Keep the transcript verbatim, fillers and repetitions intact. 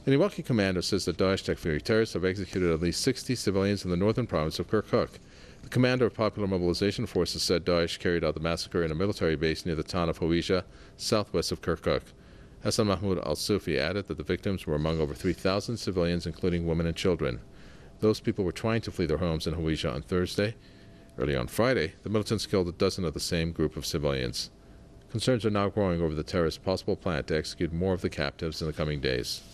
An Iraqi commander says that Daesh Takfiri terrorists have executed at least sixty civilians in the northern province of Kirkuk. The commander of Popular Mobilization Forces said Daesh carried out the massacre in a military base near the town of Hawija, southwest of Kirkuk. Hassan Mahmoud al-Sufi added that the victims were among over three thousand civilians, including women and children. Those people were trying to flee their homes in Hawija on Thursday. Early on Friday, the militants killed a dozen of the same group of civilians. Concerns are now growing over the terrorists' possible plan to execute more of the captives in the coming days.